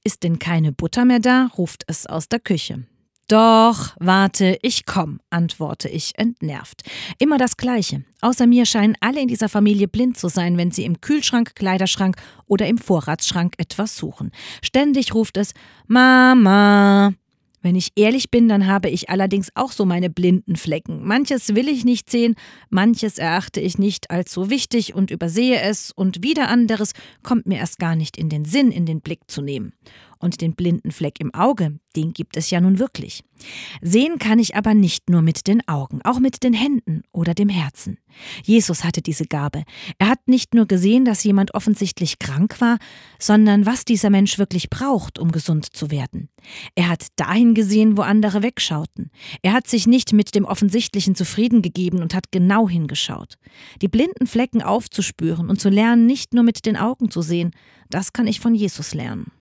Ist denn keine Butter mehr da?, ruft es aus der Küche. Doch, warte, ich komm, antworte ich entnervt. Immer das Gleiche. Außer mir scheinen alle in dieser Familie blind zu sein, wenn sie im Kühlschrank, Kleiderschrank oder im Vorratsschrank etwas suchen. Ständig ruft es Mama. Wenn ich ehrlich bin, dann habe ich allerdings auch so meine blinden Flecken. Manches will ich nicht sehen, manches erachte ich nicht als so wichtig und übersehe es und wieder anderes kommt mir erst gar nicht in den Sinn, in den Blick zu nehmen. Und den blinden Fleck im Auge, den gibt es ja nun wirklich. Sehen kann ich aber nicht nur mit den Augen, auch mit den Händen oder dem Herzen. Jesus hatte diese Gabe. Er hat nicht nur gesehen, dass jemand offensichtlich krank war, sondern was dieser Mensch wirklich braucht, um gesund zu werden. Er hat dahin gesehen, wo andere wegschauten. Er hat sich nicht mit dem Offensichtlichen zufrieden gegeben und hat genau hingeschaut. Die blinden Flecken aufzuspüren und zu lernen, nicht nur mit den Augen zu sehen, das kann ich von Jesus lernen.